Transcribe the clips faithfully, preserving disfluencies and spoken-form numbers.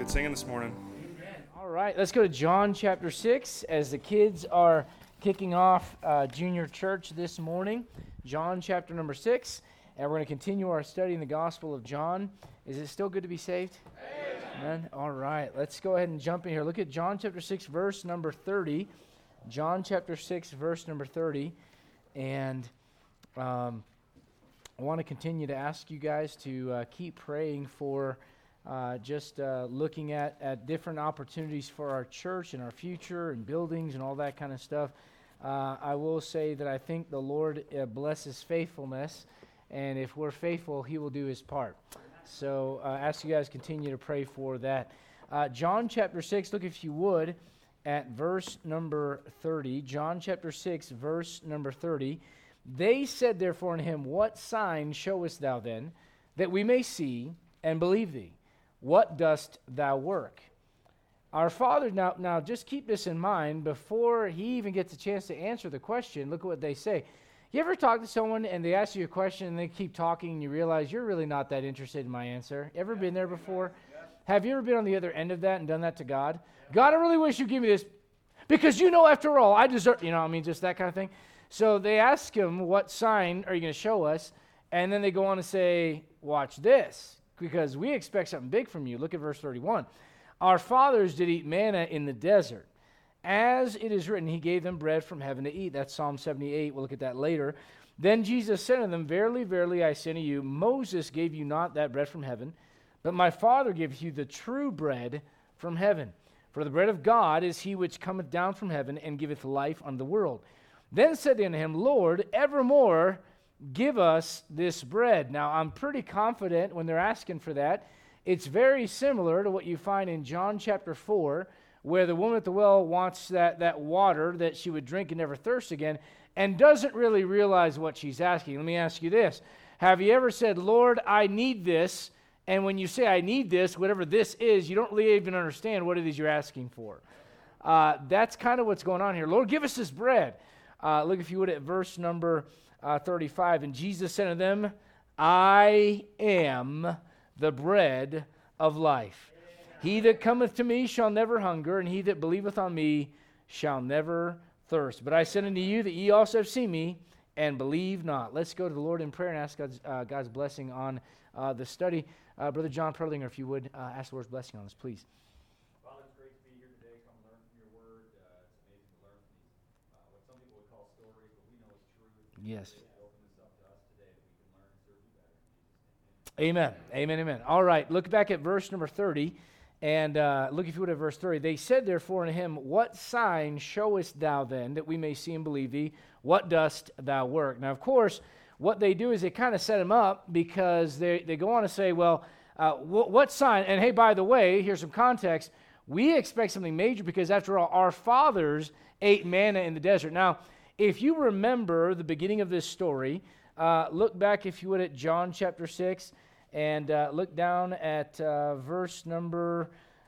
Good singing this morning. Amen. All right, let's go to John chapter six as the kids are kicking off uh, junior church this morning. John chapter number six, and we're going to continue our study in the Gospel of John. Is it still good to be saved? Amen. Amen. All right, let's go ahead and jump in here. Look at John chapter six, verse number thirty. John chapter six, verse number thirty. And um, I want to continue to ask you guys to uh, keep praying for Uh, just uh, looking at, at different opportunities for our church and our future and buildings and all that kind of stuff. Uh, I will say that I think the Lord uh, blesses faithfulness, and if we're faithful, He will do His part. So uh, ask you guys to continue to pray for that. Uh, John chapter six, look if you would at verse number thirty. John chapter six, verse number thirty. They said therefore unto him, What sign showest thou then, that we may see and believe thee? What dost thou work? Our Father, now, now just keep this in mind, before he even gets a chance to answer the question, look at what they say. You ever talk to someone and they ask you a question and they keep talking and you realize you're really not that interested in my answer? Ever yeah. been there before? Yeah. Have you ever been on the other end of that and done that to God? Yeah. God, I really wish you'd give me this, because you know, after all, I deserve, you know, I mean, just that kind of thing. So they ask him, what sign are you going to show us? And then they go on to say, watch this, because we expect something big from you. Look at verse thirty-one. Our fathers did eat manna in the desert. As it is written, he gave them bread from heaven to eat. That's Psalm seventy-eight. We'll look at that later. Then Jesus said unto them, Verily, verily, I say unto you, Moses gave you not that bread from heaven, but my Father giveth you the true bread from heaven. For the bread of God is he which cometh down from heaven, and giveth life unto the world. Then said they unto him, Lord, evermore give us this bread. Now, I'm pretty confident when they're asking for that, it's very similar to what you find in John chapter four, where the woman at the well wants that, that water that she would drink and never thirst again, and doesn't really realize what she's asking. Let me ask you this. Have you ever said, Lord, I need this, and when you say I need this, whatever this is, you don't really even understand what it is you're asking for? Uh, that's kind of what's going on here. Lord, give us this bread. Uh, look, if you would, at verse number Uh, thirty-five, and Jesus said unto them, I am the bread of life. He that cometh to me shall never hunger, and he that believeth on me shall never thirst. But I said unto you that ye also have seen me, and believe not. Let's go to the Lord in prayer and ask God's, uh, God's blessing on uh, the study. Uh, Brother John Perlinger, if you would, uh, ask the Lord's blessing on us, please. Father, it's great to be here today. Come learn from your word. Uh, it's amazing to learn from these, uh, what some people would call stories, but we know it's true. Yes. Amen. Amen, amen. All right, look back at verse number thirty, and uh, look if you would at verse thirty. They said therefore unto him, What sign showest thou then, that we may see and believe thee? What dost thou work? Now, of course, what they do is they kind of set him up, because they, they go on to say, well, uh, wh- what sign? And hey, by the way, here's some context. We expect something major, because after all, our fathers ate manna in the desert. Now, if you remember the beginning of this story, uh, look back, if you would, at John chapter six, and uh, look down at uh, verse number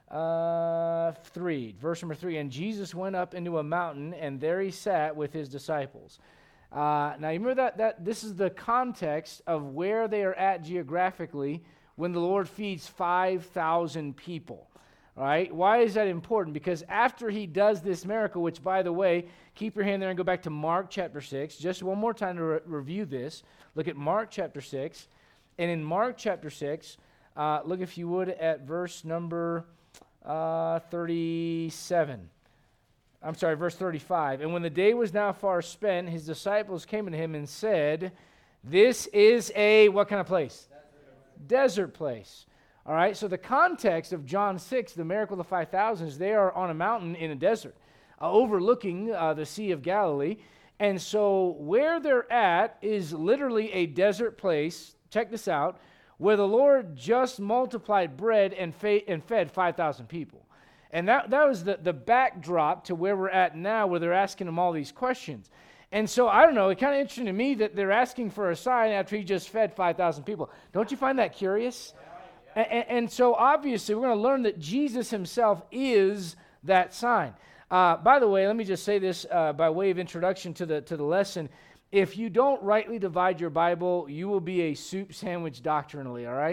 uh, three. Verse number three, and Jesus went up into a mountain, and there he sat with his disciples. Uh, now, you remember that, that this is the context of where they are at geographically when the Lord feeds five thousand people. All right, why is that important? Because after he does this miracle, which, by the way, keep your hand there and go back to Mark chapter six. Just one more time to re- review this. Look at Mark chapter six. And in Mark chapter six, uh, look, if you would, at verse number uh, thirty-seven. I'm sorry, verse thirty-five. And when the day was now far spent, his disciples came to him and said, This is a, what kind of place? Desert, Desert place. All right, so the context of John six, the miracle of the five thousand, is they are on a mountain in a desert, uh, overlooking uh, the Sea of Galilee. And so where they're at is literally a desert place, check this out, where the Lord just multiplied bread and, fa- and fed five thousand people. And that, that was the, the backdrop to where we're at now, where they're asking him all these questions. And so, I don't know, it's kind of interesting to me that they're asking for a sign after he just fed five thousand people. Don't you find that curious? And, and so, obviously, we're going to learn that Jesus himself is that sign. Uh, by the way, let me just say this uh, by way of introduction to the to the lesson. If you don't rightly divide your Bible, you will be a soup sandwich doctrinally, all right?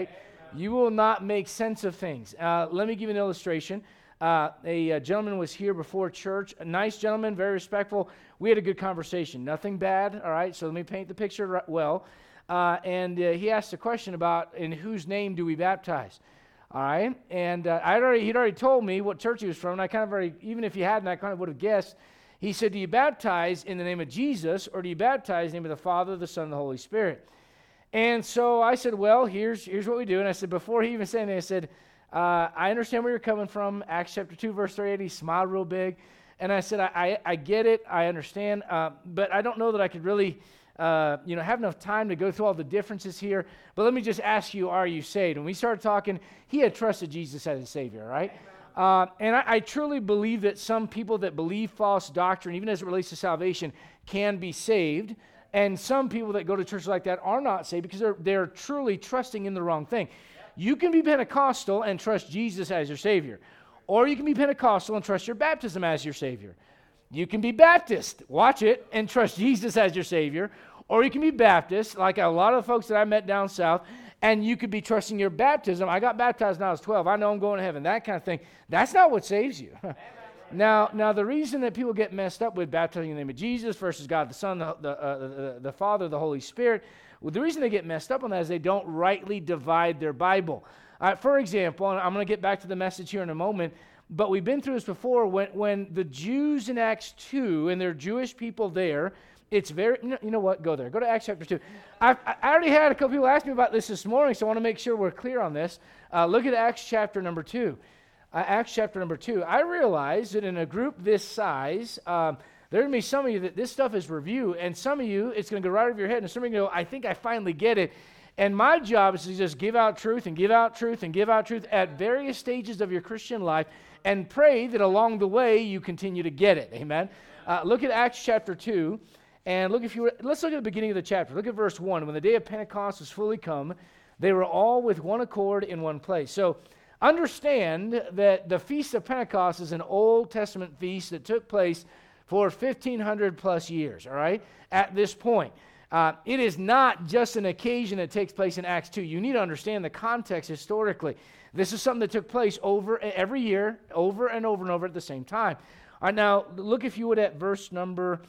You will not make sense of things. Uh, let me give you an illustration. Uh, a, a gentleman was here before church, a nice gentleman, very respectful. We had a good conversation, nothing bad, all right? So let me paint the picture right, well. Uh, and uh, he asked a question about, in whose name do we baptize? All right? And uh, I'd already, he'd already told me what church he was from, and I kind of already, even if he hadn't, I kind of would have guessed. He said, do you baptize in the name of Jesus, or do you baptize in the name of the Father, the Son, and the Holy Spirit? And so I said, well, here's here's what we do. And I said, before he even said anything, I said, uh, I understand where you're coming from. Acts chapter two, verse thirty-eight, he smiled real big. And I said, I, I, I get it, I understand, uh, but I don't know that I could really, uh, you know, have enough time to go through all the differences here. But let me just ask you, are you saved? When we started talking, he had trusted Jesus as a Savior, right? Uh, and I, I truly believe that some people that believe false doctrine, even as it relates to salvation, can be saved. And some people that go to churches like that are not saved because they're, they're truly trusting in the wrong thing. You can be Pentecostal and trust Jesus as your Savior. Or you can be Pentecostal and trust your baptism as your Savior. You can be Baptist, watch it, and trust Jesus as your Savior. Or you can be Baptist, like a lot of the folks that I met down south, and you could be trusting your baptism. I got baptized when I was twelve. I know I'm going to heaven, that kind of thing. That's not what saves you. Now, now the reason that people get messed up with baptizing in the name of Jesus versus God the Son, the, the, uh, the, the Father, the Holy Spirit, well, the reason they get messed up on that is they don't rightly divide their Bible. Uh, for example, and I'm going to get back to the message here in a moment, but we've been through this before, when, when the Jews in Acts two, and they're Jewish people there, it's very, you know what, go there. Go to Acts chapter two. I've, I already had a couple people ask me about this this morning, so I want to make sure we're clear on this. Uh, look at Acts chapter number two. Uh, Acts chapter number two. I realize that in a group this size, um, there are going to be some of you that this stuff is review, and some of you, it's going to go right over your head, and some of you go, I think I finally get it. And my job is to just give out truth and give out truth and give out truth at various stages of your Christian life and pray that along the way you continue to get it. Amen? Uh, look at Acts chapter two, and look if you were, let's look at the beginning of the chapter. Look at verse one. When the day of Pentecost was fully come, they were all with one accord in one place. So, understand that the Feast of Pentecost is an Old Testament feast that took place for fifteen hundred plus years, all right, at this point. Uh, it is not just an occasion that takes place in Acts two. You need to understand the context historically. This is something that took place over every year, over and over and over at the same time. All right, now, look if you would at verse number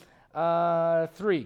uh, three.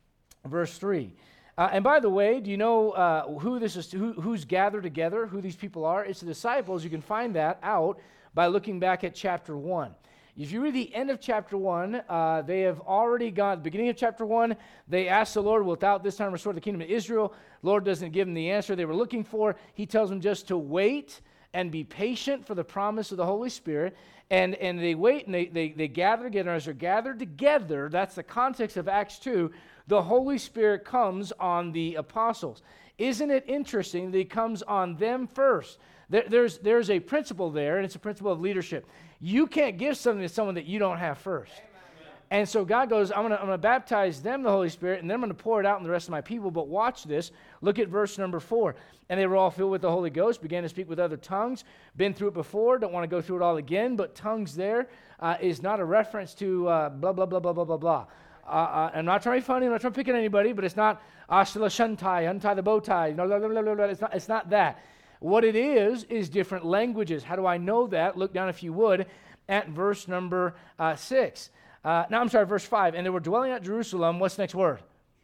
Verse three. Uh, and by the way, do you know uh, who this is? Who, who's gathered together? Who these people are? It's the disciples. You can find that out by looking back at chapter one. If you read the end of chapter one, uh, they have already gone. The beginning of chapter one, they asked the Lord, "Without this time restore the kingdom of Israel?" The Lord doesn't give them the answer they were looking for. He tells them just to wait and be patient for the promise of the Holy Spirit. And, and they wait and they, they, they gather together. As they're gathered together, that's the context of Acts two, the Holy Spirit comes on the apostles. Isn't it interesting that he comes on them first? There, there's, there's a principle there, and it's a principle of leadership. You can't give something to someone that you don't have first. Amen. And so God goes, I'm going to I'm going to baptize them, the Holy Spirit, and then I'm going to pour it out on the rest of my people. But watch this. Look at verse number four. And they were all filled with the Holy Ghost, began to speak with other tongues. Been through it before, don't want to go through it all again, but tongues there uh, is not a reference to uh, blah, blah, blah, blah, blah, blah, blah. Uh, uh, I'm not trying to be funny, I'm not trying to pick at anybody, but it's not Ashla Shantai, untie the bow tie. No, blah, blah, blah, blah, blah. It's not, it's not that. What it is, is different languages. How do I know that? Look down, if you would, at verse number uh, six. Uh, no, I'm sorry, verse five. And they were dwelling at Jerusalem. What's the next word?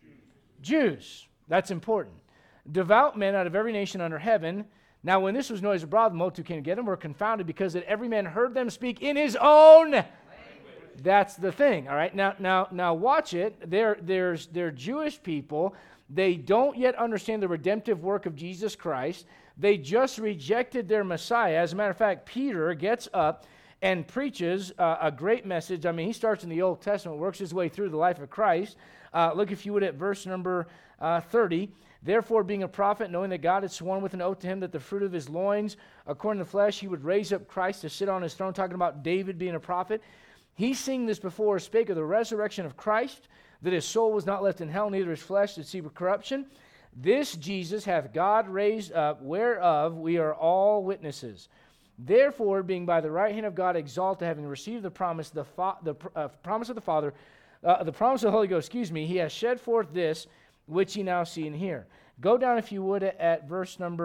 Jews. Jews. That's important. Devout men out of every nation under heaven. Now, when this was noised abroad, the multitude came together and were confounded because that every man heard them speak in his own language. That's the thing, all right? Now, now, now, watch it. They're, there's, they're Jewish people. They don't yet understand the redemptive work of Jesus Christ. They just rejected their Messiah. As a matter of fact, Peter gets up and preaches uh, a great message. I mean, he starts in the Old Testament, works his way through the life of Christ. Uh, look, if you would, at verse number uh, thirty. Therefore, being a prophet, knowing that God had sworn with an oath to him that the fruit of his loins, according to the flesh, he would raise up Christ to sit on his throne, talking about David being a prophet. He, seeing this before, spake of the resurrection of Christ, that his soul was not left in hell, neither his flesh did see corruption. This Jesus hath God raised up, whereof we are all witnesses. Therefore, being by the right hand of God exalted, having received the promise, the, fa- the uh, promise of the Father, uh, the promise of the Holy Ghost, excuse me, he has shed forth this, which ye now see and hear. Go down, if you would, at, at verse number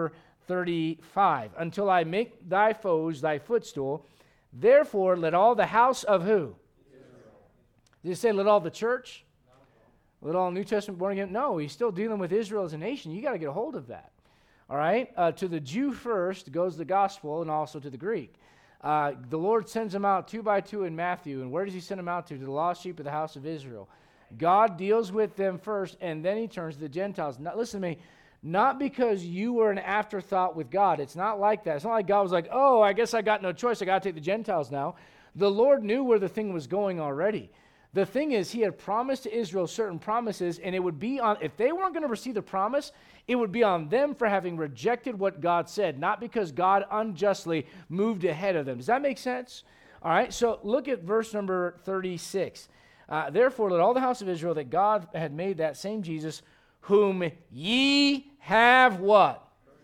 thirty-five. Until I make thy foes thy footstool. Therefore, let all the house of who? Israel. Did it say let all the church? No. Let all New Testament born again? No, he's still dealing with Israel as a nation. You got to get a hold of that. All right? Uh, to the Jew first goes the gospel, and also to the Greek. Uh, the Lord sends them out two by two in Matthew. And where does he send them out to? To the lost sheep of the house of Israel. God deals with them first, and then he turns to the Gentiles. Now, listen to me. Not because you were an afterthought with God. It's not like that. It's not like God was like, oh, I guess I got no choice. I got to take the Gentiles now. The Lord knew where the thing was going already. The thing is, he had promised to Israel certain promises, and it would be on, if they weren't going to receive the promise, it would be on them for having rejected what God said, not because God unjustly moved ahead of them. Does that make sense? All right, so look at verse number thirty-six. Uh, Therefore, let all the house of Israel that God had made that same Jesus, whom ye have what?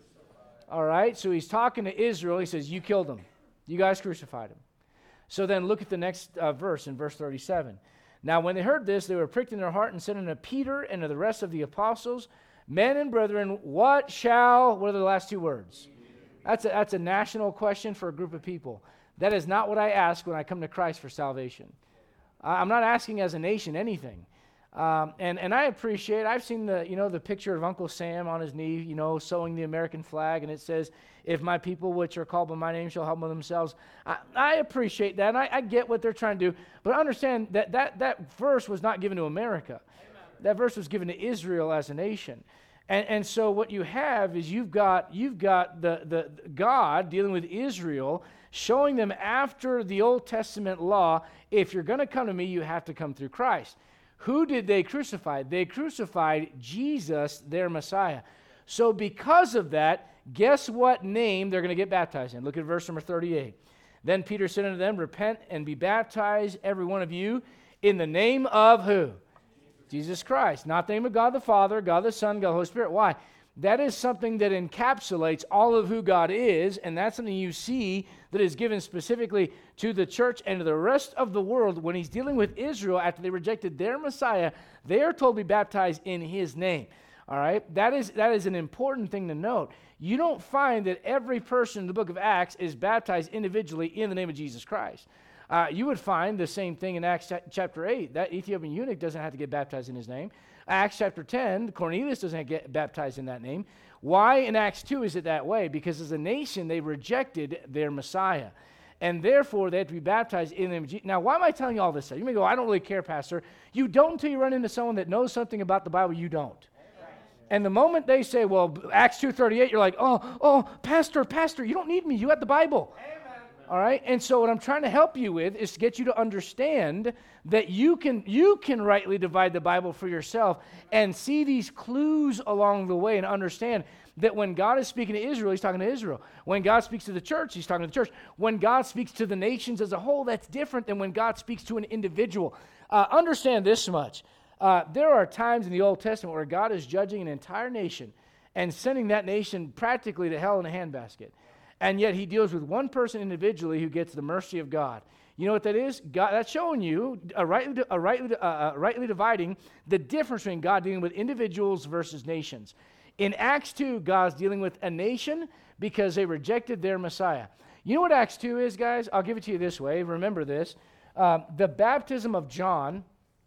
All right, so he's talking to Israel. He says, you killed him. You guys crucified him. So then look at the next uh, verse in verse thirty-seven. Now when they heard this, they were pricked in their heart and said unto Peter and to the rest of the apostles, men and brethren, what shall, what are the last two words? That's a, that's a national question for a group of people. That is not what I ask when I come to Christ for salvation. I'm not asking as a nation anything. Um, and, and I appreciate, I've seen the, you know, the picture of Uncle Sam on his knee, you know, sewing the American flag, and it says, if my people which are called by my name shall humble themselves. I, I appreciate that, and I, I get what they're trying to do, but understand that that, that verse was not given to America. Amen. That verse was given to Israel as a nation. And, and so what you have is you've got, you've got the, the God dealing with Israel, showing them after the Old Testament law, if you're going to come to me, you have to come through Christ. Who did they crucify? They crucified Jesus, their Messiah. So because of that, guess what name they're going to get baptized in? Look at verse number thirty-eight. Then Peter said unto them, repent and be baptized, every one of you, in the name of who? Jesus Christ. Not the name of God the Father, God the Son, God the Holy Spirit. Why? That is something that encapsulates all of who God is, and that's something you see that is given specifically to the church and to the rest of the world. When he's dealing with Israel after they rejected their Messiah, they are told to be baptized in his name. All right? That is, that is an important thing to note. You don't find that every person in the book of Acts is baptized individually in the name of Jesus Christ. Uh, you would find the same thing in Acts chapter eight. That Ethiopian eunuch doesn't have to get baptized in his name. Acts chapter ten, Cornelius doesn't get baptized in that name. Why in Acts two is it that way? Because as a nation, they rejected their Messiah. And therefore, they had to be baptized in the name of Jesus. Now, why am I telling you all this stuff? You may go, I don't really care, Pastor. You don't until you run into someone that knows something about the Bible you don't. And the moment they say, well, Acts two thirty-eight, you're like, oh, oh, Pastor, Pastor, you don't need me. You have the Bible. Amen. All right? And so what I'm trying to help you with is to get you to understand that you can you can rightly divide the Bible for yourself and see these clues along the way and understand that when God is speaking to Israel, he's talking to Israel. When God speaks to the church, he's talking to the church. When God speaks to the nations as a whole, that's different than when God speaks to an individual. Uh, understand this much. Uh, there are times in the Old Testament where God is judging an entire nation and sending that nation practically to hell in a handbasket. And yet he deals with one person individually who gets the mercy of God. You know what that is? God, that's showing you, a rightly, a rightly, uh, rightly dividing the difference between God dealing with individuals versus nations. In Acts two, God's dealing with a nation because they rejected their Messiah. You know what Acts two is, guys? I'll give it to you this way. Remember this. Uh, the baptism of John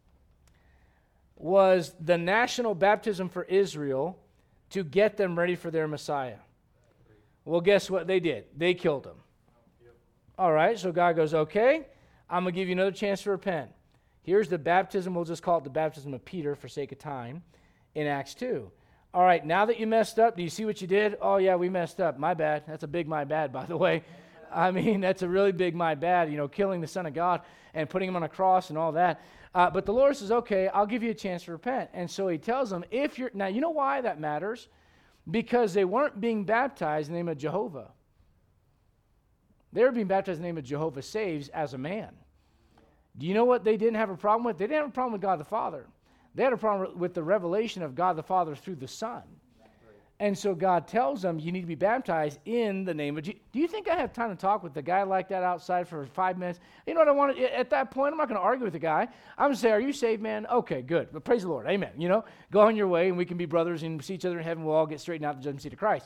was the national baptism for Israel to get them ready for their Messiah. Well, guess what they did? They killed him. Yep. All right, so God goes, okay, I'm going to give you another chance to repent. Here's the baptism, we'll just call it the baptism of Peter for sake of time, in Acts two. All right, now that you messed up, do you see what you did? Oh, yeah, we messed up. My bad. That's a big my bad, by the way. I mean, that's a really big my bad, you know, killing the Son of God and putting him on a cross and all that. Uh, but the Lord says, okay, I'll give you a chance to repent. And so he tells them, if you're, now you know why that matters? Because they weren't being baptized in the name of Jehovah. They were being baptized in the name of Jehovah Saves as a man. Do you know what they didn't have a problem with? They didn't have a problem with God the Father. They had a problem with the revelation of God the Father through the Son. And so God tells them, you need to be baptized in the name of Jesus. Do you think I have time to talk with a guy like that outside for five minutes? You know what I want to, at that point, I'm not going to argue with the guy. I'm going to say, are you saved, man? Okay, good. But praise the Lord. Amen. You know, go on your way and we can be brothers and see each other in heaven. We'll all get straightened out to the judgment seat of Christ.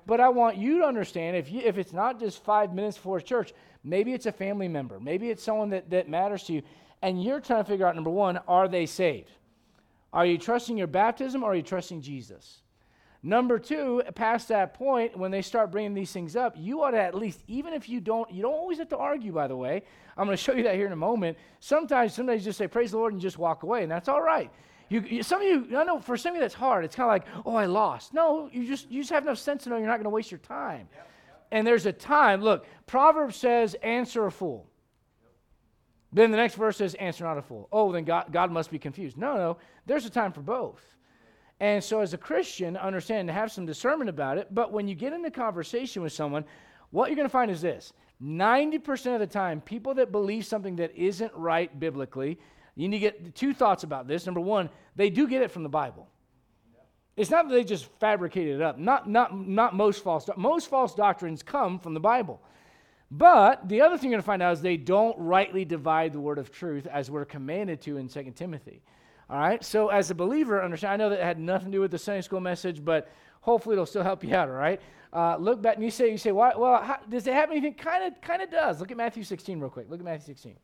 But I want you to understand, if you, if it's not just five minutes before church, maybe it's a family member, maybe it's someone that, that matters to you, and you're trying to figure out, number one, are they saved? Are you trusting your baptism, or are you trusting Jesus? Number two, past that point, when they start bringing these things up, you ought to at least, even if you don't, you don't always have to argue, by the way. I'm going to show you that here in a moment. Sometimes, sometimes you just say, praise the Lord, and just walk away, and that's all right. You, you, some of you, I know for some of you that's hard. It's kind of like, oh, I lost. No, you just you just have enough sense to know you're not going to waste your time. Yep, yep. And there's a time. Look, Proverbs says, answer a fool. Yep. Then the next verse says, answer not a fool. Oh, then God, God must be confused. No, no, there's a time for both. And so as a Christian, understand to have some discernment about it, but when you get into conversation with someone, what you're going to find is this. ninety percent of the time, people that believe something that isn't right biblically, you need to get two thoughts about this. Number one, they do get it from the Bible. It's not that they just fabricated it up. Not, not, not most false do- Most false doctrines come from the Bible. But the other thing you're going to find out is they don't rightly divide the word of truth as we're commanded to in Second Timothy. All right, so as a believer, understand, I know that it had nothing to do with the Sunday school message, but hopefully it'll still help you out, all right? Uh, look back, and you say, you say, why, well, how, does it have anything? Kind of kind of does. Look at Matthew sixteen real quick. Look at Matthew sixteen.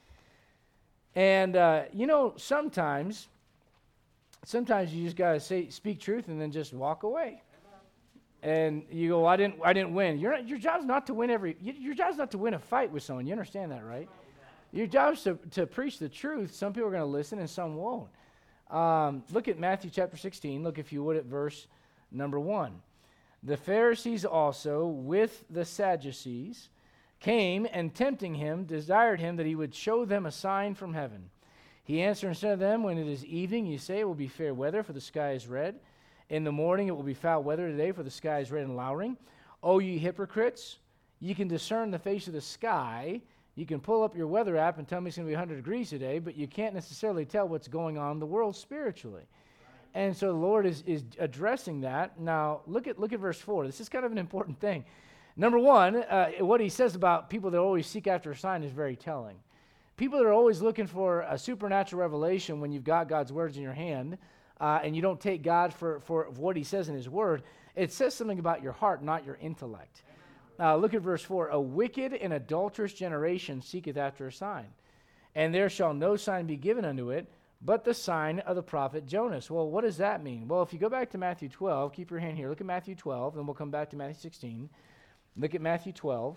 And, uh, you know, sometimes, sometimes you just got to say, speak truth and then just walk away. And you go, well, I didn't I didn't win. You're not, your job's not to win every, your job's not to win a fight with someone. You understand that, right? Your job is to, to preach the truth. Some people are going to listen and some won't. Um, look at Matthew chapter sixteen. Look, if you would, at verse number one. The Pharisees also, with the Sadducees, came and tempting him, desired him that he would show them a sign from heaven. He answered and said to them, when it is evening, you say it will be fair weather, for the sky is red. In the morning it will be foul weather today, for the sky is red and lowering. O ye hypocrites, you can discern the face of the sky. You can pull up your weather app and tell me it's going to be one hundred degrees today, but you can't necessarily tell what's going on in the world spiritually. And so the Lord is, is addressing that. Now, look at look at verse four. This is kind of an important thing. Number one, uh, what he says about people that always seek after a sign is very telling. People that are always looking for a supernatural revelation when you've got God's words in your hand, uh, and you don't take God for, for what he says in his word, it says something about your heart, not your intellect. Uh, look at verse four. A wicked and adulterous generation seeketh after a sign, and there shall no sign be given unto it, but the sign of the prophet Jonas. Well, what does that mean? Well, if you go back to Matthew twelve, keep your hand here. Look at Matthew twelve, then we'll come back to Matthew sixteen. Look at Matthew twelve.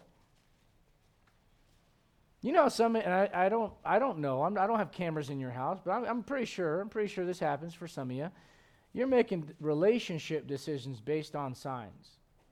You know, some, and I, I don't, I don't know. I'm, I don't have cameras in your house, but I'm, I'm pretty sure. I'm pretty sure this happens for some of you. You're making relationship decisions based on signs.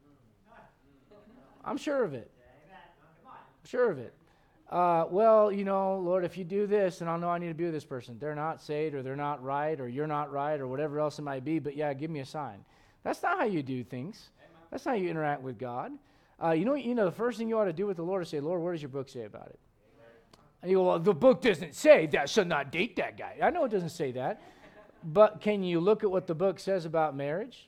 I'm sure of it. I'm sure of it. Uh, well, you know, Lord, if you do this, then I'll know I need to be with this person. They're not saved, or they're not right, or you're not right, or whatever else it might be, but yeah, give me a sign. That's not how you do things. That's not how you interact with God. Uh, you know, you know, the first thing you ought to do with the Lord is say, Lord, what does your book say about it? And you go, well, the book doesn't say that, should not date that guy. I know it doesn't say that, but can you look at what the book says about marriage?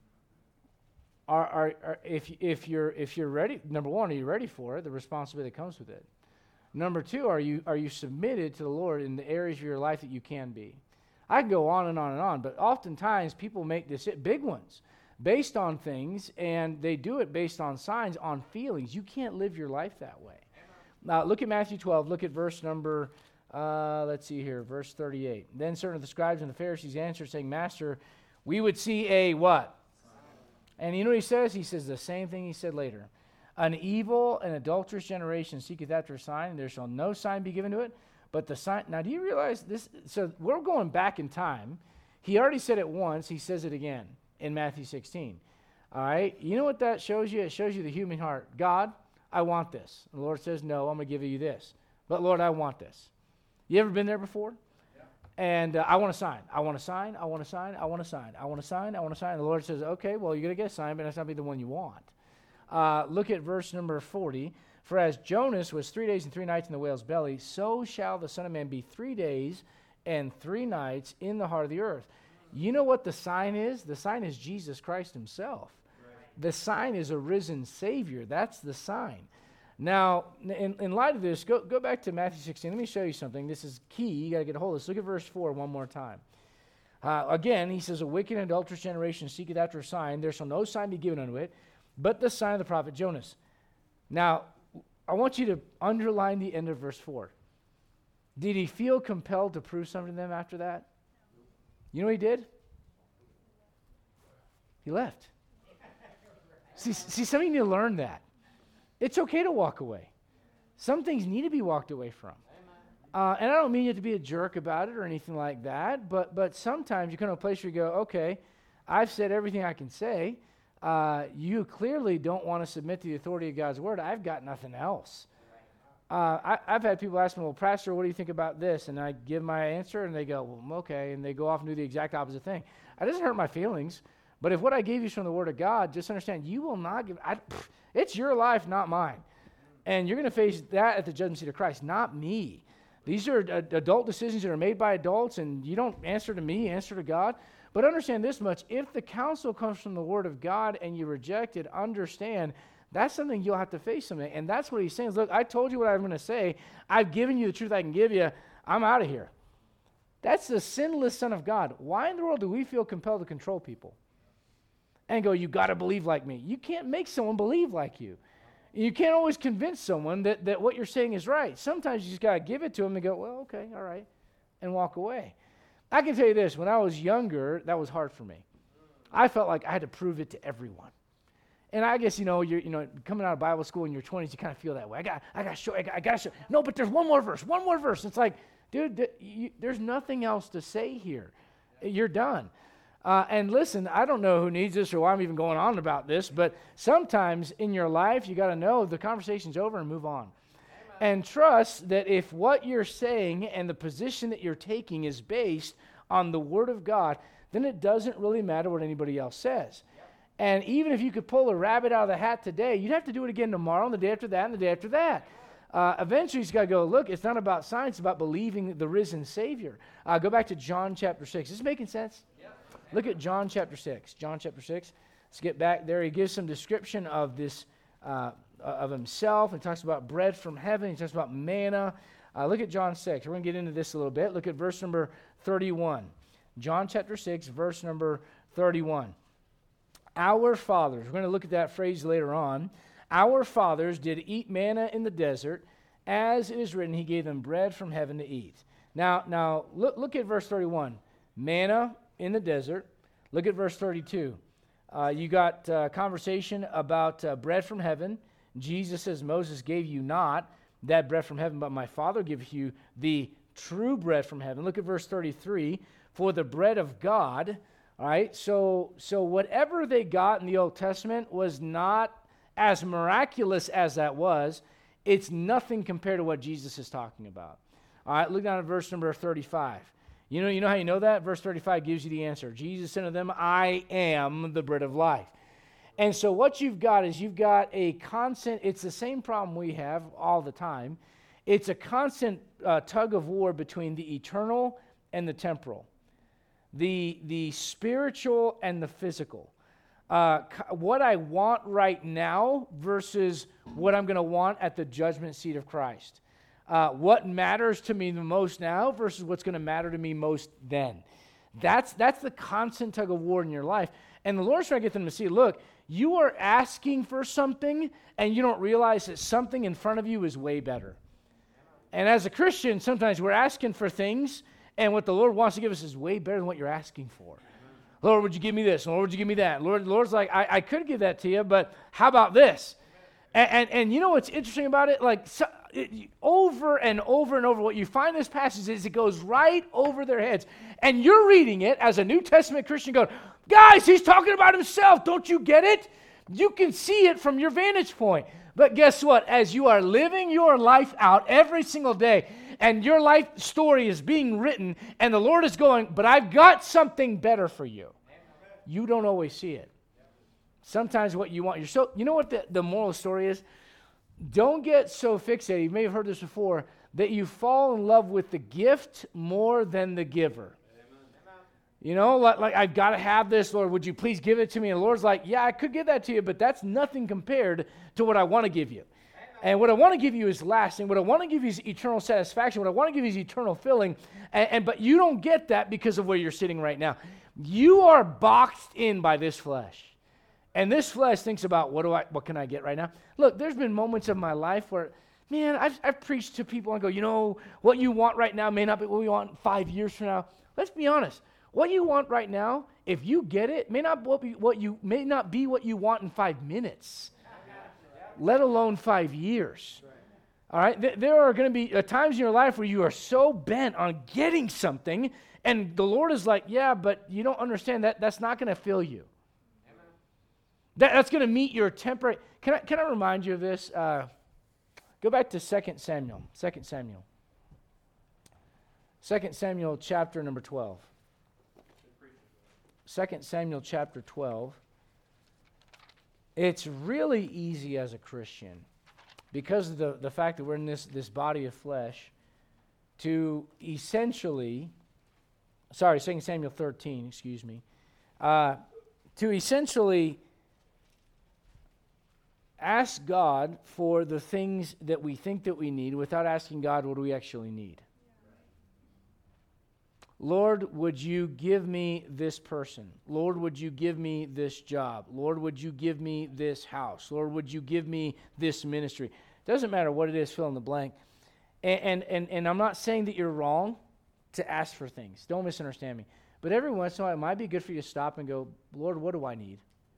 Are, are, are, if, if, you're, if you're ready, number one, are you ready for it? The responsibility that comes with it. Number two, are you, are you submitted to the Lord in the areas of your life that you can be? I can go on and on and on, but oftentimes people make this big ones based on things, and they do it based on signs, on feelings. You can't live your life that way. Now, look at Matthew twelve. Look at verse number, uh, let's see here, verse thirty-eight. Then certain of the scribes and the Pharisees answered, saying, Master, we would see a what? And you know what he says? He says the same thing he said later. An evil and adulterous generation seeketh after a sign, and there shall no sign be given to it, but the sign. Now, do you realize this? So we're going back in time. He already said it once. He says it again in Matthew sixteen. All right? You know what that shows you? It shows you the human heart. God, I want this. And the Lord says, no, I'm going to give you this. But, Lord, I want this. You ever been there before? And uh, I want a sign. I want a sign. I want a sign. I want a sign. I want a sign. I want a sign. And the Lord says, okay, well, you're going to get a sign, but that's not be the one you want. Uh, look at verse number forty. For as Jonas was three days and three nights in the whale's belly, so shall the Son of Man be three days and three nights in the heart of the earth. You know what the sign is? The sign is Jesus Christ himself. Right. The sign is a risen Savior. That's the sign. Now, in, in light of this, go, go back to Matthew sixteen. Let me show you something. This is key. You got to get a hold of this. Look at verse four one more time. Uh, again, he says, a wicked and adulterous generation seeketh after a sign. There shall no sign be given unto it, but the sign of the prophet Jonas. Now, I want you to underline the end of verse four. Did he feel compelled to prove something to them after that? You know what he did? He left. See, see, some of you need to learn that. It's okay to walk away. Some things need to be walked away from. Uh, and I don't mean you to be a jerk about it or anything like that, but but sometimes you come to a place where you go, okay, I've said everything I can say. Uh, you clearly don't want to submit to the authority of God's word. I've got nothing else. Uh, I, I've had people ask me, well, Pastor, what do you think about this? And I give my answer, and they go, well, okay, and they go off and do the exact opposite thing. It doesn't hurt my feelings, but if what I gave you is from the word of God, just understand, you will not give, I, pff, it's your life, not mine. And you're going to face that at the judgment seat of Christ, not me. These are uh, adult decisions that are made by adults, and you don't answer to me, answer to God. But understand this much, if the counsel comes from the word of God and you reject it, understand that's something you'll have to face someday. And that's what he's saying. Look, I told you what I'm going to say. I've given you the truth I can give you. I'm out of here. That's the sinless Son of God. Why in the world do we feel compelled to control people? And go, you got to believe like me. You can't make someone believe like you. You can't always convince someone that, that what you're saying is right. Sometimes you just got to give it to them and go, well, okay, all right, and walk away. I can tell you this, when I was younger, that was hard for me. I felt like I had to prove it to everyone. And I guess, you know, you're, you know, coming out of Bible school in your twenties, you kind of feel that way. I got, I got to show, I got, I got to show. No, but there's one more verse, one more verse. It's like, dude, th- you, there's nothing else to say here. You're done. Uh, and listen, I don't know who needs this or why I'm even going on about this, but sometimes in your life, you got to know the conversation's over and move on. And trust that if what you're saying and the position that you're taking is based on the Word of God, then it doesn't really matter what anybody else says. Yep. And even if you could pull a rabbit out of the hat today, you'd have to do it again tomorrow and the day after that and the day after that. Uh, eventually, you've got to go, look, it's not about science, it's about believing the risen Savior. Uh, go back to John chapter six. Is this making sense? Yep. Look at John chapter six. John chapter six. Let's get back there. He gives some description of this uh of himself, and talks about bread from heaven. He talks about manna. Uh, look at John six. We're going to get into this a little bit. Look at verse number thirty-one. John chapter six, verse number thirty-one. Our fathers, we're going to look at that phrase later on. Our fathers did eat manna in the desert, as it is written, he gave them bread from heaven to eat. Now, now look, look at verse thirty-one. Manna in the desert. Look at verse thirty-two. Uh, you got uh, conversation about uh, bread from heaven. Jesus says, Moses gave you not that bread from heaven, but my Father gives you the true bread from heaven. Look at verse thirty-three. For the bread of God, all right? So, so whatever they got in the Old Testament was not as miraculous as that was. It's nothing compared to what Jesus is talking about. All right, look down at verse number thirty-five. You know, you know how you know that? Verse thirty-five gives you the answer. Jesus said to them, I am the bread of life. And so what you've got is you've got a constant, it's the same problem we have all the time. It's a constant uh, tug of war between the eternal and the temporal, the, the spiritual and the physical. Uh, what I want right now versus what I'm going to want at the judgment seat of Christ. Uh, what matters to me the most now versus what's going to matter to me most then. That's, that's the constant tug of war in your life. And the Lord's trying to get them to see, look, you are asking for something, and you don't realize that something in front of you is way better. And as a Christian, sometimes we're asking for things, and what the Lord wants to give us is way better than what you're asking for. Lord, would you give me this? Lord, would you give me that? Lord, Lord's like, I, I could give that to you, but how about this? And, and, and you know what's interesting about it? Like so, it, over and over and over, what you find in this passage is it goes right over their heads. And you're reading it as a New Testament Christian going, guys, he's talking about himself. Don't you get it? You can see it from your vantage point. But guess what? As you are living your life out every single day, and your life story is being written, and the Lord is going, but I've got something better for you. You don't always see it. Sometimes what you want, you're so, you know what the, the moral story is? Don't get so fixated, you may have heard this before, that you fall in love with the gift more than the giver. You know, like, like I've got to have this, Lord, would you please give it to me? And the Lord's like, yeah, I could give that to you, but that's nothing compared to what I want to give you. And what I want to give you is lasting. What I want to give you is eternal satisfaction. What I want to give you is eternal filling. And, and but you don't get that because of where you're sitting right now. You are boxed in by this flesh. And this flesh thinks about, what do I, what can I get right now? Look, there's been moments of my life where, man, I've, I've preached to people and go, you know, what you want right now may not be what you want five years from now. Let's be honest. What you want right now, if you get it, may not be what you may not be what you want in five minutes, let alone five years. All right, Th- there are going to be uh, times in your life where you are so bent on getting something, and the Lord is like, yeah, but you don't understand that that's not going to fill you. That, that's going to meet your temporary. Can I can I remind you of this? Uh, go back to Second Samuel. Second Samuel. Second Samuel chapter number twelve. Second Samuel chapter twelve. It's really easy as a Christian, because of the, the fact that we're in this, this body of flesh, to essentially, sorry, Second Samuel thirteen, excuse me, uh, to essentially ask God for the things that we think that we need without asking God, what do we actually need? Lord, would you give me this person? Lord, would you give me this job? Lord, would you give me this house? Lord, would you give me this ministry? Doesn't matter what it is, fill in the blank. And, and, and, and I'm not saying that you're wrong to ask for things. Don't misunderstand me. But every once in a while, it might be good for you to stop and go, Lord, what do I need?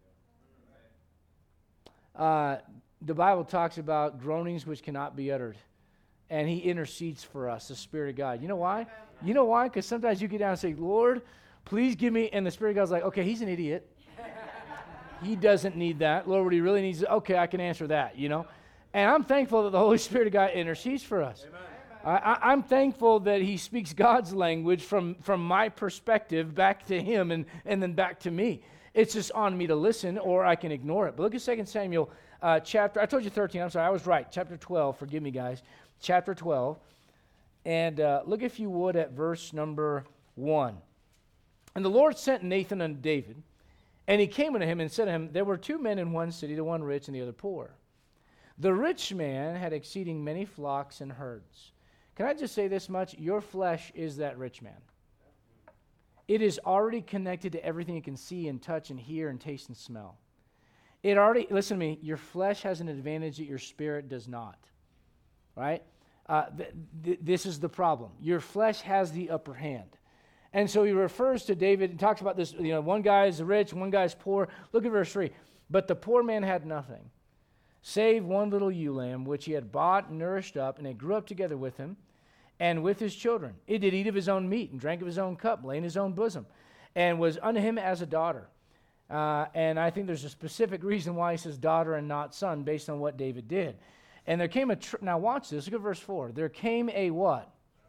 Uh, the Bible talks about groanings which cannot be uttered. And he intercedes for us, the Spirit of God. You know why? You know why? Because sometimes you get down and say, Lord, please give me, and the Spirit of God's like, okay, he's an idiot. He doesn't need that. Lord, what he really needs is, okay, I can answer that, you know? And I'm thankful that the Holy Spirit of God intercedes for us. I, I, I'm thankful that he speaks God's language from, from my perspective back to him and, and then back to me. It's just on me to listen, or I can ignore it. But look at Second Samuel uh, chapter, I told you thirteen, I'm sorry, I was right, chapter twelve, forgive me guys, chapter twelve, and uh, look if you would at verse number one. And the Lord sent Nathan unto David, and he came unto him and said to him, there were two men in one city, the one rich and the other poor. The rich man had exceeding many flocks and herds. Can I just say this much? Your flesh is that rich man. It is already connected to everything you can see and touch and hear and taste and smell. It already, listen to me, your flesh has an advantage that your spirit does not. Right? Uh, th- th- this is the problem. Your flesh has the upper hand. And so he refers to David and talks about this, you know, one guy is rich, one guy is poor. Look at verse three. But the poor man had nothing, save one little ewe lamb, which he had bought and nourished up, and it grew up together with him and with his children. It did eat of his own meat and drank of his own cup, lay in his own bosom, and was unto him as a daughter. Uh, and I think there's a specific reason why he says daughter and not son, based on what David did. And there came a, tr- now watch this, look at verse four. There came a what?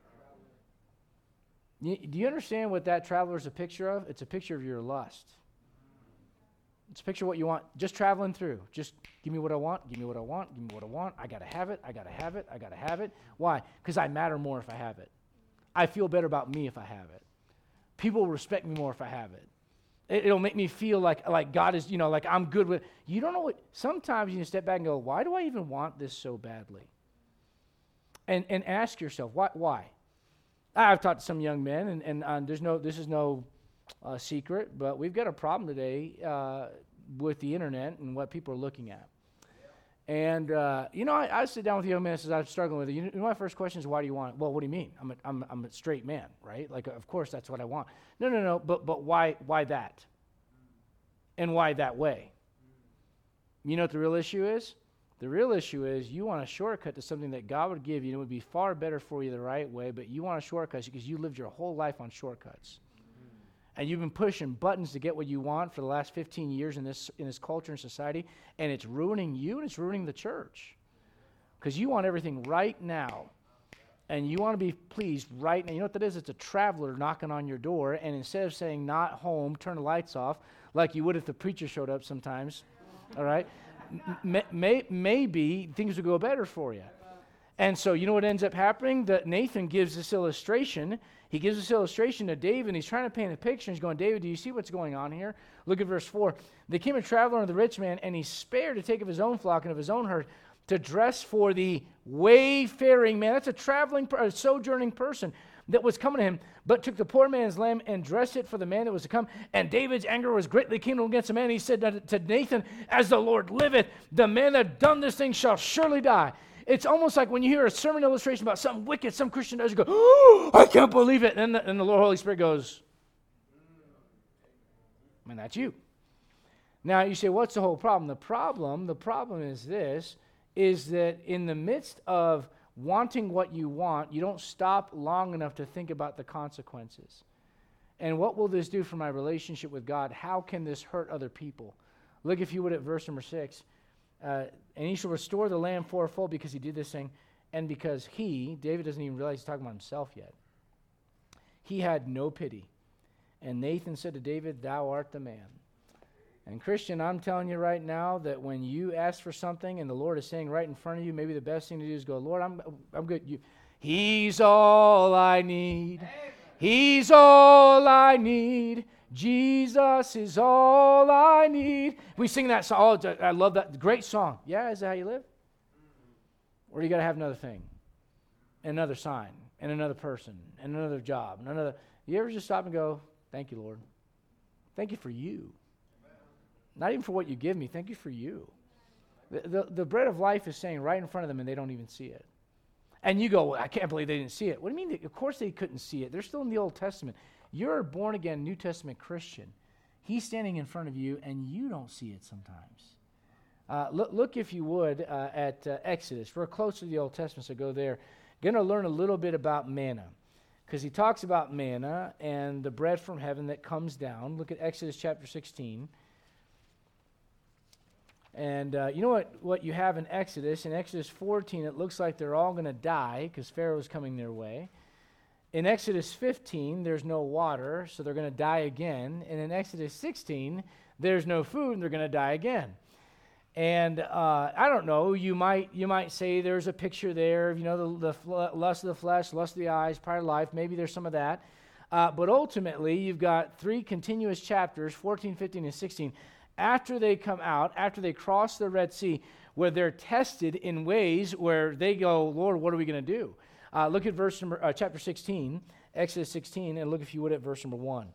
You, do you understand what that traveler is a picture of? It's a picture of your lust. It's a picture of what you want, just traveling through. Just give me what I want, give me what I want, give me what I want. I got to have it, I got to have it, I got to have it. Why? Because I matter more if I have it. I feel better about me if I have it. People will respect me more if I have it. it. It'll make me feel like, like God is, you know, like I'm good with, you don't know what, sometimes you need to step back and go, why do I even want this so badly? And and ask yourself, why? why? I've talked to some young men, and, and uh, there's no, this is no uh, secret, but we've got a problem today uh, with the internet and what people are looking at. Yeah. And, uh, you know, I, I sit down with young men as I'm struggling with it. You know, my first question is, why do you want it? Well, what do you mean? I'm a, I'm, I'm a straight man, right? Like, of course, that's what I want. No, no, no, but but why why that? And why that way? You know what the real issue is? The real issue is you want a shortcut to something that God would give you, and it would be far better for you the right way, but you want a shortcut because you lived your whole life on shortcuts. Mm-hmm. And you've been pushing buttons to get what you want for the last fifteen years in this in this culture and society, and it's ruining you and it's ruining the church. Because you want everything right now, and you want to be pleased right now. You know what that is? It's a traveler knocking on your door, and instead of saying, not home, turn the lights off, like you would if the preacher showed up sometimes, all right? May, may, maybe things will go better for you. And so you know what ends up happening? That Nathan gives this illustration. He gives this illustration to David, and he's trying to paint a picture. He's going, David, do you see what's going on here? Look at verse four. There came a traveler unto the rich man, and he spared to take of his own flock and of his own herd. to dress for the wayfaring man. That's a traveling, a sojourning person that was coming to him, but took the poor man's lamb and dressed it for the man that was to come. And David's anger was greatly kindled against the man. He said to Nathan, as the Lord liveth, the man that done this thing shall surely die. It's almost like when you hear a sermon illustration about something wicked some Christian does, you go, oh, I can't believe it. And then the, and the Lord Holy Spirit goes, and that's you. Now you say, what's the whole problem? The problem, the problem is this, is that in the midst of wanting what you want, you don't stop long enough to think about the consequences. And what will this do for my relationship with God? How can this hurt other people? Look, if you would, at verse number six. Uh, and he shall restore the lamb fourfold because he did this thing, and because he, David doesn't even realize he's talking about himself yet, he had no pity. And Nathan said to David, thou art the man. And Christian, I'm telling you right now that when you ask for something and the Lord is saying right in front of you, maybe the best thing to do is go, Lord, I'm I'm good. You, He's all I need. He's all I need. Jesus is all I need. We sing that song. Oh, I love that. Great song. Yeah, is that how you live? Or you got to have another thing, another sign, and another person, and another job, and another. You ever just stop and go, thank you, Lord. Thank you for you. Not even for what you give me. Thank you for you. The, the, the bread of life is saying right in front of them, and they don't even see it. And you go, well, I can't believe they didn't see it. What do you mean? Of course they couldn't see it. They're still in the Old Testament. You're a born-again New Testament Christian. He's standing in front of you, and you don't see it sometimes. Uh, look, look, if you would, uh, at uh, Exodus. We're close to the Old Testament, so go there. Going to learn a little bit about manna, because he talks about manna and the bread from heaven that comes down. Look at Exodus chapter sixteen. And uh, you know what, what you have in Exodus? In Exodus fourteen, it looks like they're all going to die because Pharaoh's coming their way. In Exodus fifteen, there's no water, so they're going to die again. And in Exodus sixteen, there's no food, and they're going to die again. And uh, I don't know, you might you might say there's a picture there of, you know, the, the fl- lust of the flesh, lust of the eyes, pride of life. Maybe there's some of that. Uh, but ultimately, you've got three continuous chapters, fourteen, fifteen, and sixteen, after they come out, after they cross the Red Sea, where they're tested in ways where they go, Lord, what are we going to do? Uh, look at verse number, uh, chapter sixteen, Exodus sixteen, and look, if you would, at verse number one.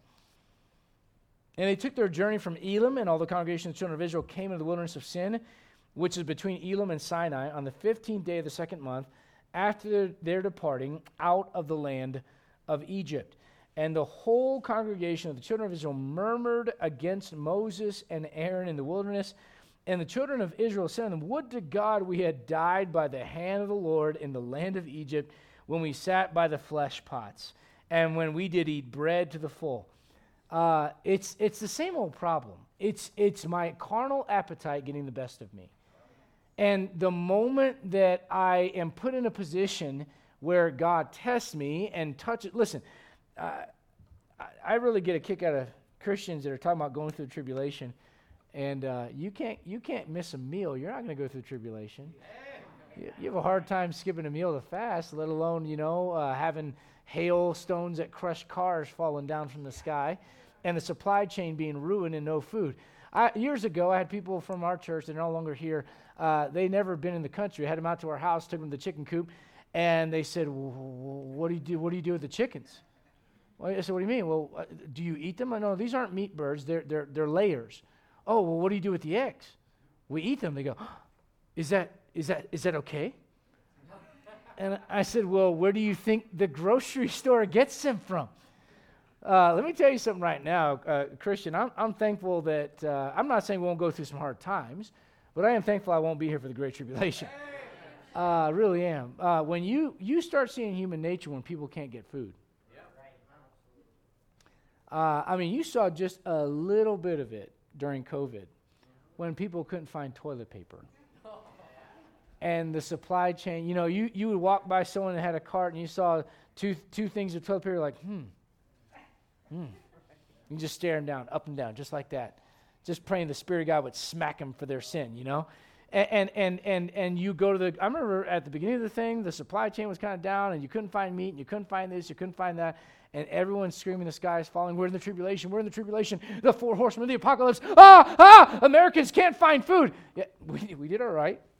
And they took their journey from Elim, and all the congregation of the children of Israel came into the wilderness of Sin, which is between Elim and Sinai, on the fifteenth day of the second month, after their, their departing out of the land of Egypt. And the whole congregation of the children of Israel murmured against Moses and Aaron in the wilderness. And the children of Israel said to them, would to God we had died by the hand of the Lord in the land of Egypt, when we sat by the flesh pots, and when we did eat bread to the full. Uh, it's it's the same old problem. It's it's my carnal appetite getting the best of me. And the moment that I am put in a position where God tests me and touches, listen, uh, I, I really get a kick out of Christians that are talking about going through the tribulation, and uh, you can't you can't miss a meal. You're not going to go through the tribulation. You, you have a hard time skipping a meal to fast, let alone, you know, uh, having hailstones that crush cars falling down from the sky, and the supply chain being ruined and no food. I, years ago, I had people from our church that are no longer here. Uh, they never been in the country. I had them out to our house, took them to the chicken coop, and they said, "What do you do? What do you do with the chickens?" Well, I said, "What do you mean? Well, uh, do you eat them?" I know these aren't meat birds; they're they're they're layers. Oh, well, what do you do with the eggs? We eat them. They go, "Is that is that is that okay?" And I said, well, where do you think the grocery store gets them from? Uh, let me tell you something right now, uh, Christian. I'm, I'm thankful that, uh, I'm not saying we won't go through some hard times, but I am thankful I won't be here for the Great Tribulation. I uh, really am. Uh, when you, you start seeing human nature when people can't get food. Uh, I mean, you saw just a little bit of it during COVID when people couldn't find toilet paper. And the supply chain, you know, you, you would walk by someone that had a cart and you saw two two things of toilet paper, you're like, hmm, hmm. You just stare them down, up and down, just like that. Just praying the Spirit of God would smack them for their sin, you know. And and and and, and you go to the, I remember at the beginning of the thing, the supply chain was kind of down and you couldn't find meat and you couldn't find this, you couldn't find that. And everyone's screaming, the sky is falling, we're in the tribulation, we're in the tribulation, the four horsemen of the apocalypse, ah, ah, Americans can't find food. Yeah, we, we did all right.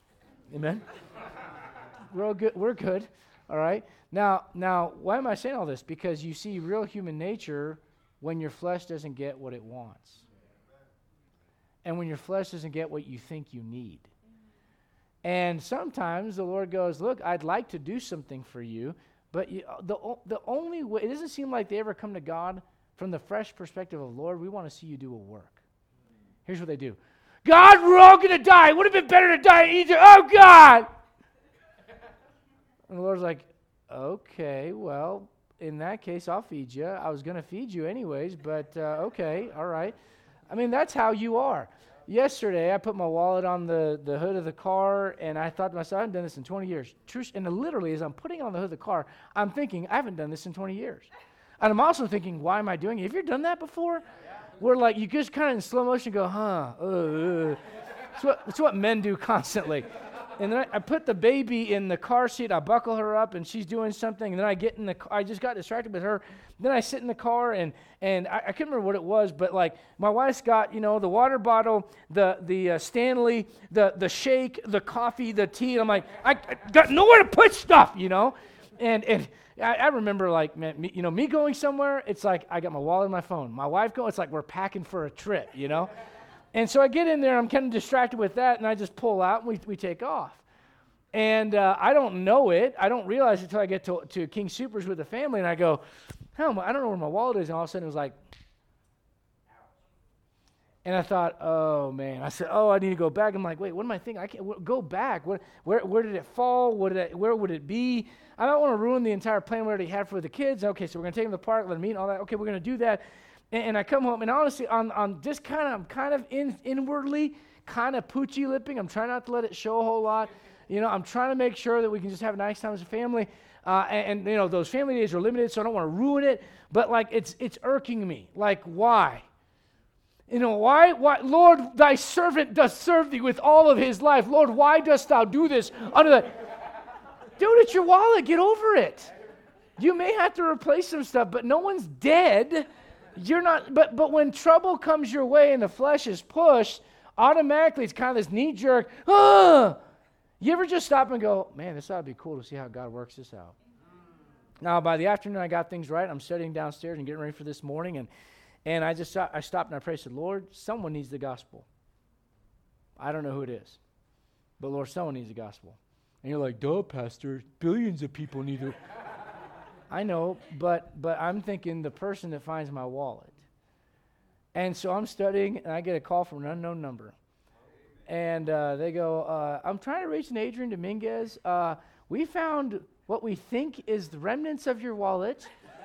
Amen? We're all good. We're good. All right? Now, now, why am I saying all this? Because you see real human nature when your flesh doesn't get what it wants. And when your flesh doesn't get what you think you need. And sometimes the Lord goes, look, I'd like to do something for you, but you, the, the only way, it doesn't seem like they ever come to God from the fresh perspective of, Lord, we want to see you do a work. Here's what they do. God, we're all going to die. It would have been better to die in Egypt. Oh, God. And the Lord's like, okay, well, in that case, I'll feed you. I was going to feed you anyways, but uh, okay, all right. I mean, that's how you are. Yesterday, I put my wallet on the, the hood of the car, and I thought to myself, I haven't done this in twenty years. True, and literally, as I'm putting it on the hood of the car, I'm thinking, I haven't done this in twenty years. And I'm also thinking, why am I doing it? Have you ever done that before? Yeah. Where, like, you just kind of in slow motion go, huh, uh, uh. It's what, it's what men do constantly. And then I, I put the baby in the car seat. I buckle her up, and she's doing something. And then I get in the car. I just got distracted with her. Then I sit in the car, and and I, I can't remember what it was, but like my wife's got, you know, the water bottle, the the uh, Stanley, the the shake, the coffee, the tea. And I'm like, I, I got nowhere to put stuff, you know. And and I, I remember like, man, me, you know, me going somewhere. It's like I got my wallet and my phone. My wife going. It's like we're packing for a trip, you know. And so I get in there, I'm kind of distracted with that, and I just pull out, and we, we take off. And uh, I don't know it. I don't realize it until I get to, to King Supers with the family, and I go, hell, I don't know where my wallet is, and all of a sudden it was like, and I thought, oh, man. I said, oh, I need to go back. I'm like, wait, what am I thinking? I can't wh- go back. What, where where did it fall? What did I, where would it be? I don't want to ruin the entire plan we already had for the kids. Okay, so we're going to take them to the park, let them eat and all that. Okay, we're going to do that. And I come home, and honestly, on, on just kind of, I'm kind of in, inwardly, kind of poochy lipping. I'm trying not to let it show a whole lot. You know, I'm trying to make sure that we can just have a nice time as a family. Uh, and, and, you know, those family days are limited, so I don't want to ruin it. But, like, it's it's irking me. Like, why? You know, why? Why? Lord, thy servant doth serve thee with all of his life. Lord, why dost thou do this under the... Dude, it's your wallet. Get over it. You may have to replace some stuff, but no one's dead. You're not, but but when trouble comes your way and the flesh is pushed, automatically it's kind of this knee jerk. Ah! You ever just stop and go, man, this ought to be cool to see how God works this out. Now, by the afternoon, I got things right. I'm studying downstairs and getting ready for this morning, and and I just I stopped and I prayed, said, Lord, someone needs the gospel. I don't know who it is, but Lord, someone needs the gospel. And you're like, duh, Pastor, billions of people need it. I know, but but I'm thinking the person that finds my wallet. And so I'm studying, and I get a call from an unknown number. And uh, they go, uh, I'm trying to reach an Adrian Dominguez. Uh, we found what we think is the remnants of your wallet.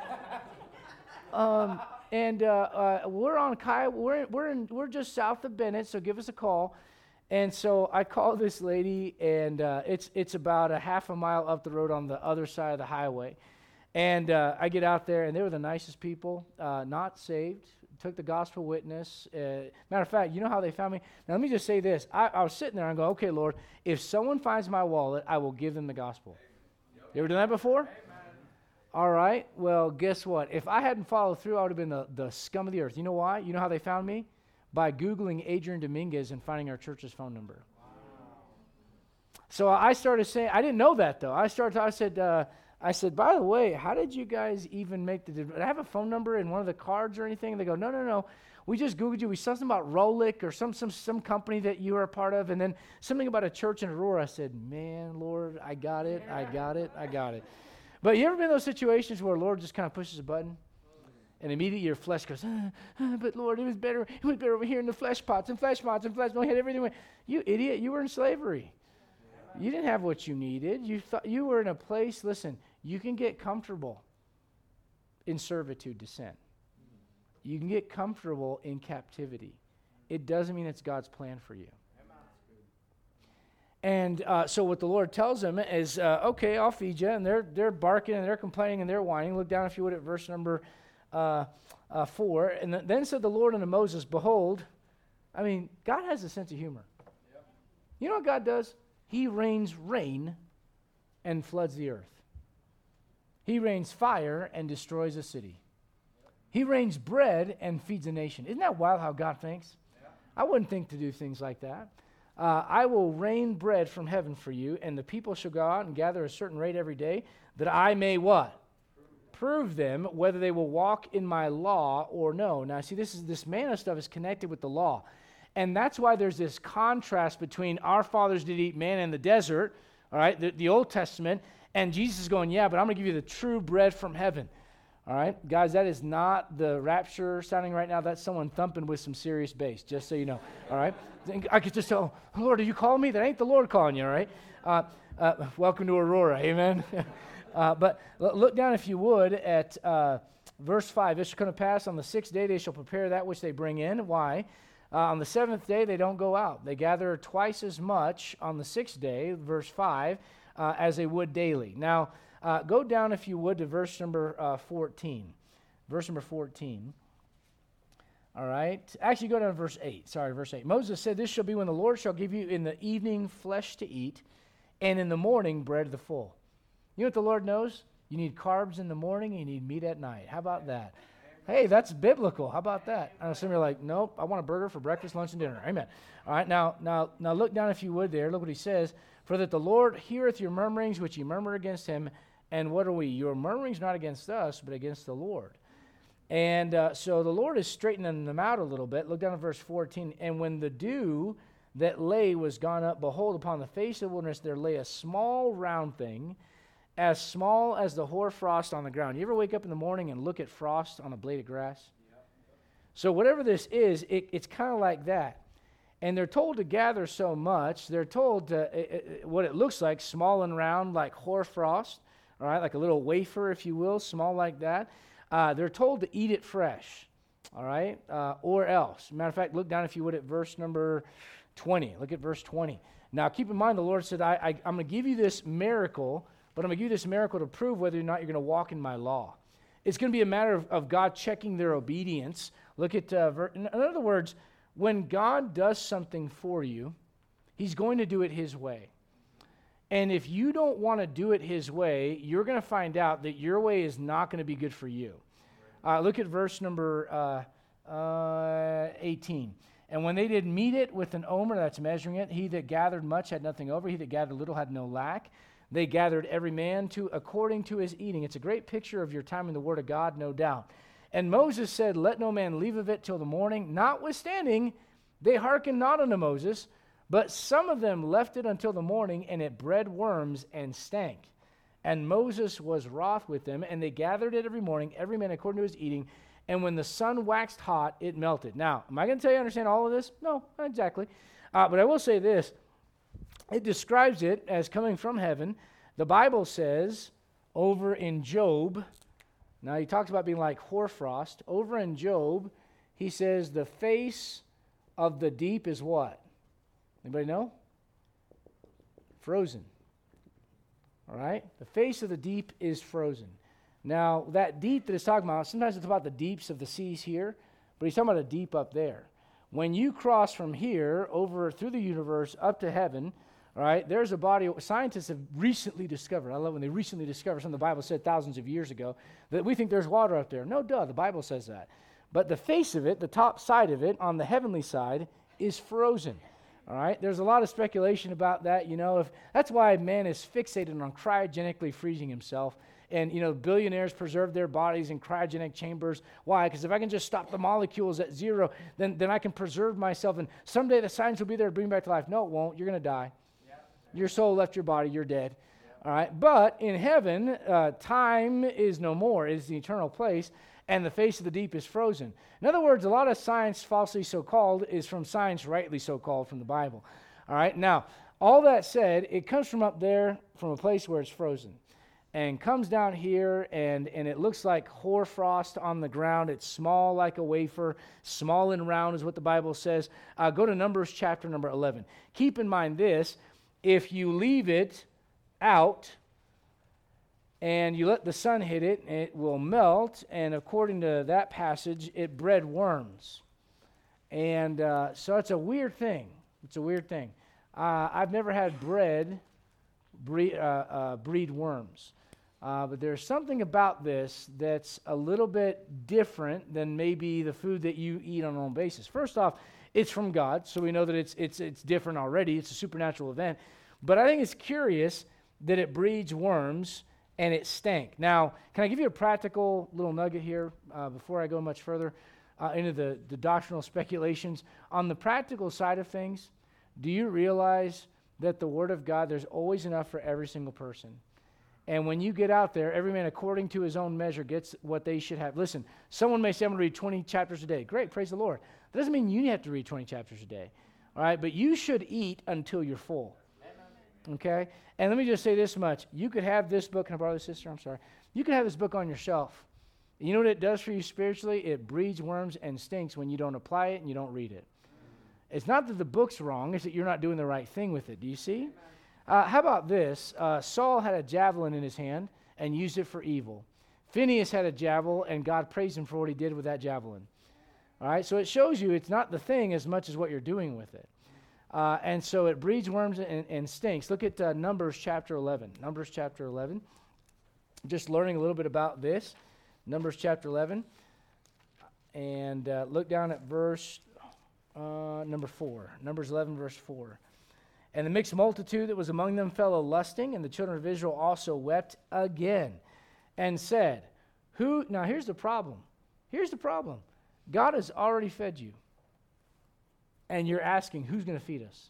um, and uh, uh, we're on Kai. We're we're in, we're just south of Bennett, so give us a call. And so I call this lady, and uh, it's it's about a half a mile up the road on the other side of the highway. And uh, I get out there, and they were the nicest people, uh, not saved, took the gospel witness. Uh, matter of fact, you know how they found me? Now, let me just say this. I, I was sitting there and go, okay, Lord, if someone finds my wallet, I will give them the gospel. Yep. You ever done that before? Amen. All right. Well, guess what? If I hadn't followed through, I would have been the, the scum of the earth. You know why? You know how they found me? By Googling Adrian Dominguez and finding our church's phone number. Wow. So I started saying, I didn't know that, though. I started, I said, uh, I said, by the way, how did you guys even make the, did I have a phone number in one of the cards or anything? And they go, no, no, no. We just Googled you. We saw something about Rolick or some, some, some company that you were a part of, and then something about a church in Aurora. I said, man, Lord, I got it, I got it, I got it. But you ever been in those situations where Lord just kind of pushes a button? And immediately your flesh goes, ah, ah, but Lord, it was better, it was better over here in the flesh pots and flesh pots and flesh pots. We had everything. You idiot, you were in slavery. You didn't have what you needed. You thought you were in a place, listen, you can get comfortable in servitude to sin. You can get comfortable in captivity. It doesn't mean it's God's plan for you. And uh, so what the Lord tells them is, uh, okay, I'll feed you. And they're they're barking and they're complaining and they're whining. Look down, if you would, at verse number uh, uh, four. And th- then said the Lord unto Moses, behold, I mean, God has a sense of humor. Yep. You know what God does? He rains rain and floods the earth. He rains fire and destroys a city. He rains bread and feeds a nation. Isn't that wild how God thinks? Yeah. I wouldn't think to do things like that. uh, I will rain bread from heaven for you, and the people shall go out and gather a certain rate every day, that I may what? Prove them whether they will walk in my law or no. Now, see, this is this manna stuff is connected with the law. And that's why there's this contrast between our fathers did eat manna in the desert, all right, the, the Old Testament, and Jesus is going, yeah, but I'm going to give you the true bread from heaven. All right, guys, that is not the rapture sounding right now. That's someone thumping with some serious bass, just so you know. All right, I could just tell, oh, Lord, are you calling me? That ain't the Lord calling you, all right? Uh, uh, welcome to Aurora, amen? Uh, but look down, if you would, at uh, verse five. This shall come to pass on the sixth day they shall prepare that which they bring in. Why? Uh, on the seventh day they don't go out. They gather twice as much on the sixth day, verse five, uh, as they would daily. Now, uh, go down, if you would, to verse number uh, fourteen. Verse number fourteen. All right. Actually, go down to verse eight. Sorry, verse eight. Moses said, this shall be when the Lord shall give you in the evening flesh to eat, and in the morning bread to the full. You know what the Lord knows? You need carbs in the morning, and you need meat at night. How about that? Hey, that's biblical. How about that? I know some of you are like, nope, I want a burger for breakfast, lunch, and dinner. Amen. All right, now, now, now look down, if you would, there. Look what he says. For that the Lord heareth your murmurings, which ye murmur against him. And what are we? Your murmurings not against us, but against the Lord. And uh, so the Lord is straightening them out a little bit. Look down at verse fourteen. And when the dew that lay was gone up, behold, upon the face of the wilderness there lay a small round thing, as small as the hoarfrost on the ground. You ever wake up in the morning and look at frost on a blade of grass? Yep. So whatever this is, it, it's kind of like that. And they're told to gather so much. They're told to, it, it, what it looks like, small and round, like hoarfrost, all right, like a little wafer, if you will, small like that. Uh, they're told to eat it fresh, all right, uh, or else. Matter of fact, look down, if you would, at verse number twenty. Look at verse twenty. Now, keep in mind, the Lord said, I, I, I'm going to give you this miracle, but I'm going to give you this miracle to prove whether or not you're going to walk in my law. It's going to be a matter of, of God checking their obedience. Look at, uh, ver- in other words, when God does something for you, he's going to do it his way. And if you don't want to do it his way, you're going to find out that your way is not going to be good for you. Uh, look at verse number uh, uh, eighteen. And when they did meet it with an omer, that's measuring it, he that gathered much had nothing over, he that gathered little had no lack. They gathered every man to according to his eating. It's a great picture of your time in the Word of God, no doubt. And Moses said, let no man leave of it till the morning. Notwithstanding, they hearkened not unto Moses, but some of them left it until the morning, and it bred worms and stank. And Moses was wroth with them, and they gathered it every morning, every man according to his eating. And when the sun waxed hot, it melted. Now, am I going to tell you I understand all of this? No, not exactly. Uh, but I will say this. It describes it as coming from heaven. The Bible says over in Job, now he talks about being like hoarfrost. Over in Job, he says the face of the deep is what? Anybody know? Frozen. All right? The face of the deep is frozen. Now, that deep that it's talking about, sometimes it's about the deeps of the seas here, but he's talking about a deep up there. When you cross from here over through the universe up to heaven, all right, there's a body, scientists have recently discovered, I love when they recently discover something the Bible said thousands of years ago, that we think there's water up there. No, duh, the Bible says that. But the face of it, the top side of it, on the heavenly side, is frozen. All right, there's a lot of speculation about that, you know. If that's why man is fixated on cryogenically freezing himself. And, you know, billionaires preserve their bodies in cryogenic chambers. Why? Because if I can just stop the molecules at zero, then, then I can preserve myself. And someday the science will be there to bring me back to life. No, it won't. You're going to die. Your soul left your body, you're dead. All right, but in heaven, uh, time is no more. It is the eternal place, and the face of the deep is frozen. In other words, a lot of science, falsely so-called, is from science rightly so-called from the Bible. All right, now, all that said, it comes from up there, from a place where it's frozen, and comes down here, and, and it looks like hoarfrost on the ground. It's small like a wafer, small and round is what the Bible says. Uh, go to Numbers chapter number eleven. Keep in mind this. If you leave it out and you let the sun hit it, it will melt. And according to that passage, it bred worms. And uh, so it's a weird thing. It's a weird thing. Uh, I've never had bread breed, uh, uh, breed worms. Uh, but there's something about this that's a little bit different than maybe the food that you eat on a normal basis. First off, It's from God, so we know that it's it's it's different already. It's a supernatural event. But I think it's curious that it breeds worms and it stank. Now, can I give you a practical little nugget here uh, before I go much further uh, into the, the doctrinal speculations? On the practical side of things, do you realize that the Word of God, there's always enough for every single person? And when you get out there, every man according to his own measure gets what they should have. Listen, someone may say, I'm going to read twenty chapters a day. Great, praise the Lord. That doesn't mean you have to read twenty chapters a day. All right, but you should eat until you're full. Okay? And let me just say this much. You could have this book. Can I borrow this, sister? I'm sorry. You could have this book on your shelf. You know what it does for you spiritually? It breeds worms and stinks when you don't apply it and you don't read it. It's not that the book's wrong. It's that you're not doing the right thing with it. Do you see? Uh, how about this? Uh, Saul had a javelin in his hand and used it for evil. Phineas had a javelin, and God praised him for what he did with that javelin. All right, so it shows you it's not the thing as much as what you're doing with it. Uh, and so it breeds worms and, and stinks. Look at uh, Numbers chapter eleven. Numbers chapter eleven. Just learning a little bit about this. Numbers chapter eleven. And uh, look down at verse uh, number four. Numbers eleven, verse four. And the mixed multitude that was among them fell a-lusting, and the children of Israel also wept again, and said, "Who?" Now here's the problem. Here's the problem. God has already fed you. And you're asking, who's going to feed us?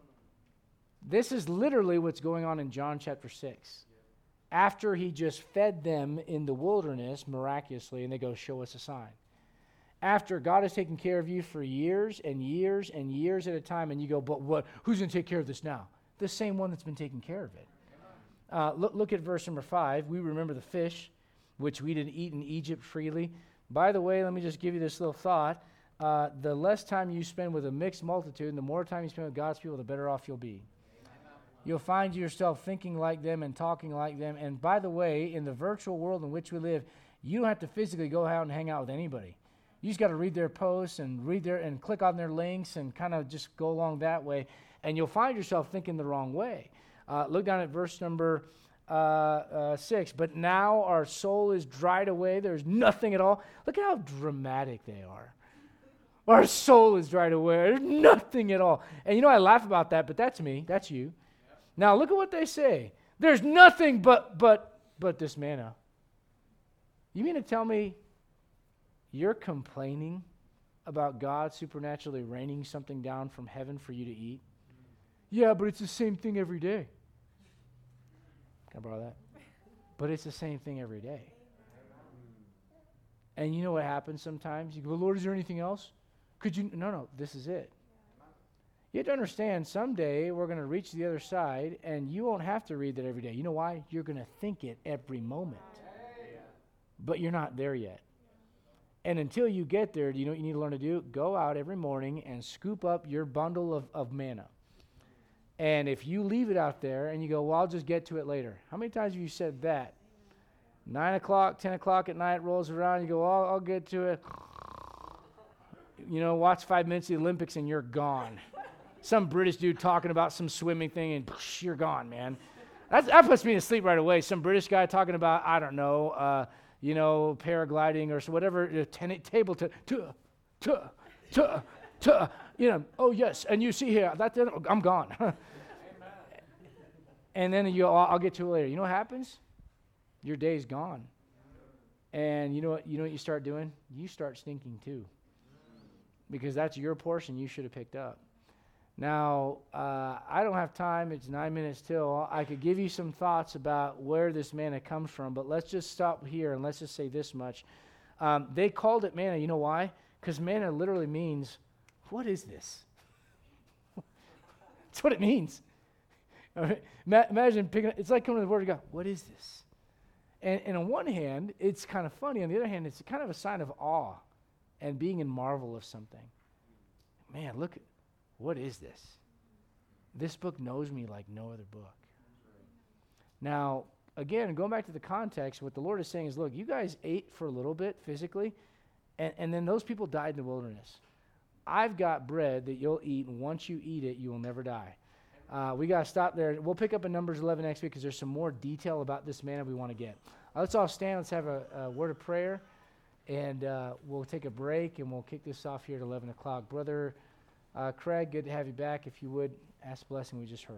This is literally what's going on in John chapter six. After he just fed them in the wilderness miraculously, and they go, show us a sign. After God has taken care of you for years and years and years at a time, and you go, but what? Who's going to take care of this now? The same one that's been taking care of it. Uh, look, look at verse number five. We remember the fish, which we did eat in Egypt freely. By the way, let me just give you this little thought. Uh, the less time you spend with a mixed multitude, and the more time you spend with God's people, the better off you'll be. You'll find yourself thinking like them and talking like them. And by the way, in the virtual world in which we live, you don't have to physically go out and hang out with anybody. You just got to read their posts and read their and click on their links and kind of just go along that way, and you'll find yourself thinking the wrong way. Uh, look down at verse number uh, uh, six. But now our soul is dried away. There's nothing at all. Look at how dramatic they are. Our soul is dried away. There's nothing at all. And you know, I laugh about that, but that's me. That's you. Now look at what they say. There's nothing but but but this manna. You mean to tell me you're complaining about God supernaturally raining something down from heaven for you to eat? Yeah, but it's the same thing every day. Can I borrow that? But it's the same thing every day. And you know what happens sometimes? You go, Lord, is there anything else? Could you? No, no, this is it. You have to understand, someday we're going to reach the other side, and you won't have to read that every day. You know why? You're going to think it every moment. But you're not there yet. And until you get there, do you know what you need to learn to do? Go out every morning and scoop up your bundle of, of manna. And if you leave it out there and you go, well, I'll just get to it later. How many times have you said that? Nine o'clock, ten o'clock at night rolls around, you go, well, I'll get to it. You know, watch five minutes of the Olympics and you're gone. Some British dude talking about some swimming thing and psh, you're gone, man. That's, that puts me to sleep right away. Some British guy talking about, I don't know, uh, you know, paragliding or whatever, uh, ten, table to, to, to, to, to, you know, oh yes, and you see here, that I'm gone. And then you, I'll, I'll get to it later. You know what happens? Your day's gone. And you know what, you know what you start doing? You start stinking too. Because that's your portion you should have picked up. Now, uh, I don't have time. It's nine minutes till. I could give you some thoughts about where this manna comes from, but let's just stop here and let's just say this much. Um, they called it manna. You know why? Because manna literally means, what is this? That's what it means. All right? Ma- imagine picking it. It's like coming to the Word of God. What is this? And, and on one hand, it's kind of funny. On the other hand, it's kind of a sign of awe and being in marvel of something. Man, look, what is this? This book knows me like no other book. Now, again, going back to the context, what the Lord is saying is, look, you guys ate for a little bit physically, and, and then those people died in the wilderness. I've got bread that you'll eat, and once you eat it, you will never die. Uh, we got to stop there. We'll pick up in Numbers eleven next week because there's some more detail about this manna we want to get. Uh, let's all stand. Let's have a, a word of prayer. And uh, we'll take a break, and we'll kick this off here at eleven o'clock. Brother Uh, Craig, good to have you back. If you would, ask the blessing we just heard.